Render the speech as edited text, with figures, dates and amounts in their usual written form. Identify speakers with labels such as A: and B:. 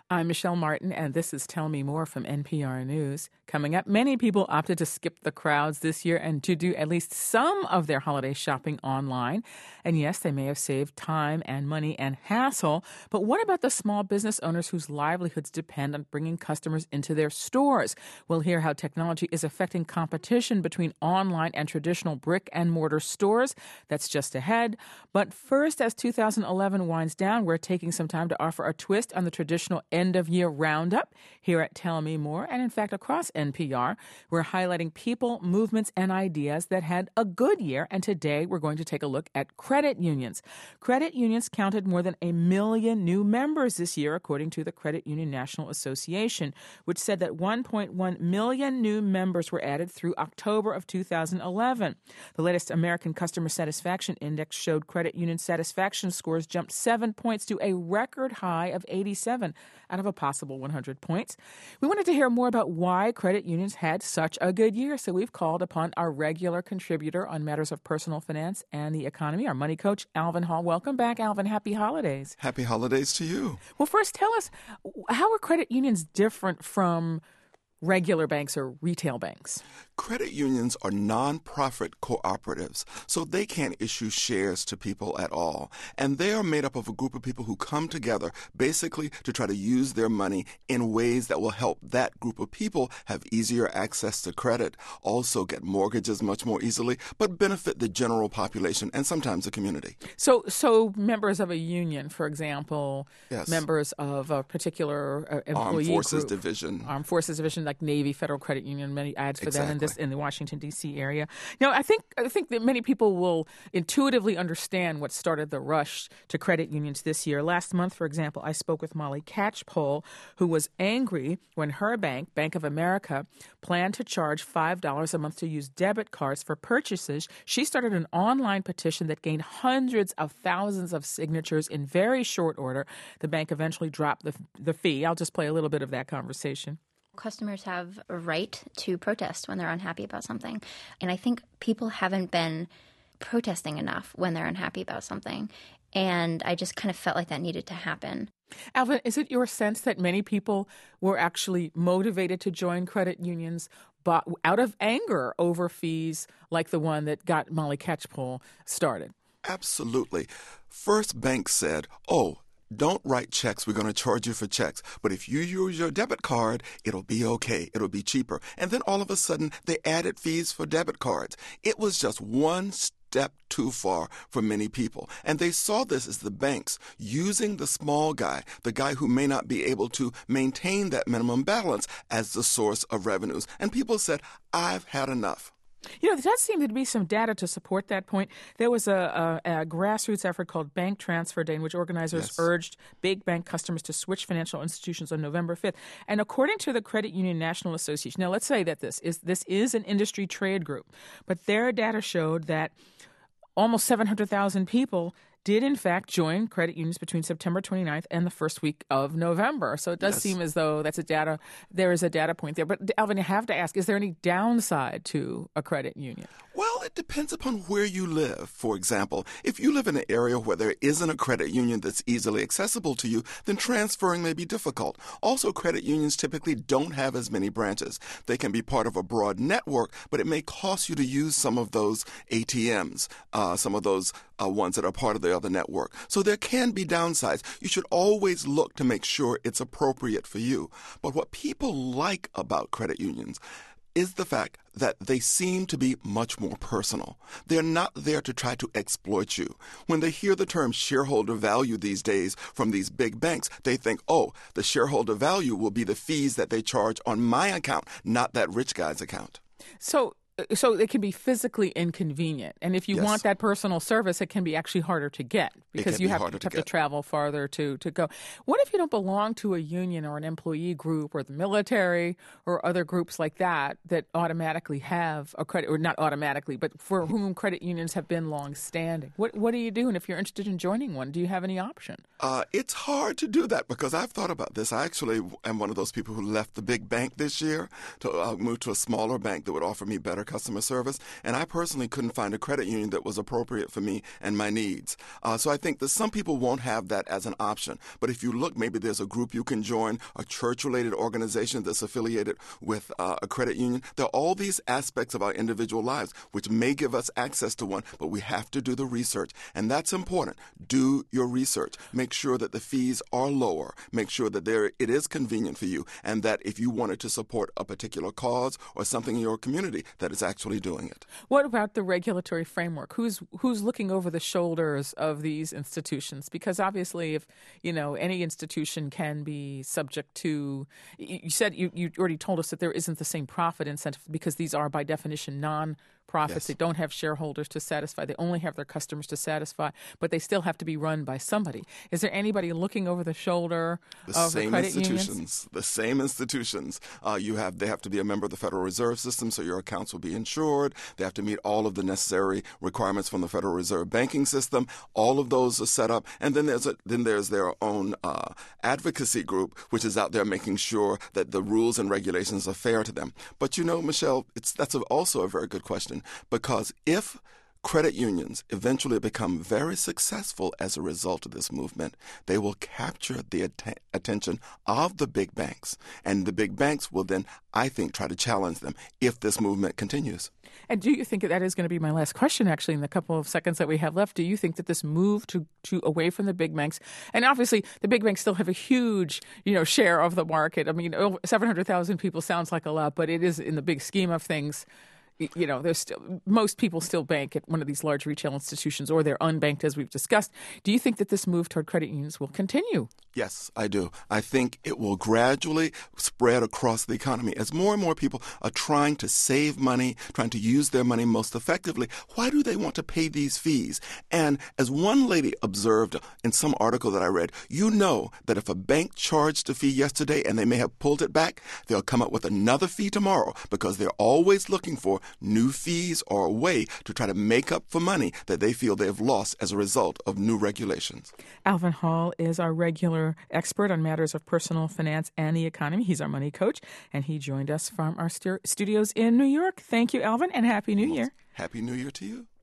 A: I'm Michelle Martin, and this is Tell Me More from NPR News. Coming up, many people opted to skip the crowds this year and to do at least some of their holiday shopping online. And yes, they may have saved time and money and hassle, but what about the small business owners whose livelihoods depend on bringing customers into their stores? We'll hear how technology is affecting competition between online and traditional brick and mortar stores. That's just ahead. But first, as 2011 winds down, we're taking some time to offer a twist on the traditional end-of-year roundup here at Tell Me More, and in fact across NPR. We're highlighting people, movements, and ideas that had a good year, and today we're going to take a look at credit unions. Credit unions counted more than 1 million new members this year, according to the Credit Union National Association, which said that 1.1 million new members were added through October of 2011. The latest American Customer Satisfaction Index showed credit union satisfaction scores jumped 7 points to a record high of 87 out of a possible 100 points. We wanted to hear more about why credit unions had such a good year, so we've called upon our regular contributor on matters of personal finance and the economy, our money coach, Alvin Hall. Welcome back, Alvin. Happy holidays.
B: Happy holidays to you.
A: Well, first, tell us, how are credit unions different from regular banks or retail banks?
B: Credit unions are nonprofit cooperatives, so they can't issue shares to people at all. And they are made up of a group of people who come together basically to try to use their money in ways that will help that group of people have easier access to credit, also get mortgages much more easily, but benefit the general population and sometimes the community.
A: So members of a union, for example,
B: yes.
A: Members of a particular employee
B: Armed Forces
A: group,
B: Division.
A: Armed Forces Division, like Navy Federal Credit Union, many ads for
B: Exactly.
A: that in the Washington, D.C. area. Now, I think that many people will intuitively understand what started the rush to credit unions this year. Last month, for example, I spoke with Molly Catchpole, who was angry when her bank, Bank of America, planned to charge $5 a month to use debit cards for purchases. She started an online petition that gained hundreds of thousands of signatures in very short order. The bank eventually dropped the fee. I'll just play a little bit of that conversation.
C: Customers have a right to protest when they're unhappy about something. And I think people haven't been protesting enough when they're unhappy about something. And I just kind of felt like that needed to happen.
A: Alvin, is it your sense that many people were actually motivated to join credit unions but out of anger over fees like the one that got Molly Catchpole started?
B: Absolutely. First Bank said, don't write checks. We're going to charge you for checks. But if you use your debit card, it'll be okay. It'll be cheaper. And then all of a sudden, they added fees for debit cards. It was just one step too far for many people. And they saw this as the banks using the small guy, the guy who may not be able to maintain that minimum balance, as the source of revenues. And people said, I've had enough.
A: You know, there does seem to be some data to support that point. There was a grassroots effort called Bank Transfer Day in which organizers urged big bank customers to switch financial institutions on November 5th. And according to the Credit Union National Association, now let's say that this is an industry trade group, but their data showed that almost 700,000 people did in fact join credit unions between September 29th and the first week of November. So it does seem as though there is a data point there. But Alvin, I have to ask, is there any downside to a credit union?
B: Well, it depends upon where you live. For example, if you live in an area where there isn't a credit union that's easily accessible to you, then transferring may be difficult. Also, credit unions typically don't have as many branches. They can be part of a broad network, but it may cost you to use some of those ATMs, some of those ones that are part of the other network. So there can be downsides. You should always look to make sure it's appropriate for you. But what people like about credit unions is the fact that they seem to be much more personal. They're not there to try to exploit you. When they hear the term shareholder value these days from these big banks, they think, the shareholder value will be the fees that they charge on my account, not that rich guy's account.
A: So it can be physically inconvenient. And if you want that personal service, it can be actually harder to get because you have to travel farther to go. What if you don't belong to a union or an employee group or the military or other groups like that automatically have a credit, or not automatically, but for whom credit unions have been long-standing? What do you do? And if you're interested in joining one, do you have any option?
B: It's hard to do that because I've thought about this. I actually am one of those people who left the big bank this year to move to a smaller bank that would offer me better customer service, and I personally couldn't find a credit union that was appropriate for me and my needs. So I think that some people won't have that as an option. But if you look, maybe there's a group you can join, a church-related organization that's affiliated with a credit union. There are all these aspects of our individual lives which may give us access to one, but we have to do the research. And that's important. Do your research. Make sure that the fees are lower. Make sure that it is convenient for you, and that if you wanted to support a particular cause or something in your community, that is actually doing it.
A: What about the regulatory framework? Who's looking over the shoulders of these institutions? Because obviously, if any institution can be subject to, you said you already told us that there isn't the same profit incentive because these are by definition non-profits.
B: Yes.
A: They don't have shareholders to satisfy. They only have their customers to satisfy, but they still have to be run by somebody. Is there anybody looking over the shoulder of the credit unions?
B: The same institutions. They have to be a member of the Federal Reserve System, so your accounts will be insured. They have to meet all of the necessary requirements from the Federal Reserve banking system. All of those are set up, and then there's their own advocacy group, which is out there making sure that the rules and regulations are fair to them. But Michelle, that's also a very good question, because if credit unions eventually become very successful as a result of this movement, they will capture the attention of the big banks. And the big banks will then, I think, try to challenge them if this movement continues.
A: And do you think that is going to be my last question, actually, in the couple of seconds that we have left? Do you think that this move to away from the big banks, and obviously the big banks still have a huge, share of the market. I mean, 700,000 people sounds like a lot, but it is in the big scheme of things. There's still most people still bank at one of these large retail institutions, or they're unbanked, as we've discussed. Do you think that this move toward credit unions will continue?
B: Yes, I do. I think it will gradually spread across the economy as more and more people are trying to save money, trying to use their money most effectively. Why do they want to pay these fees? And as one lady observed in some article that I read, that if a bank charged a fee yesterday and they may have pulled it back, they'll come up with another fee tomorrow because they're always looking for new fees or a way to try to make up for money that they feel they have lost as a result of new regulations.
A: Alvin Hall is our regular expert on matters of personal finance and the economy. He's our money coach, and he joined us from our studios in New York. Thank you, Alvin, and Happy New Year.
B: Happy New Year to you.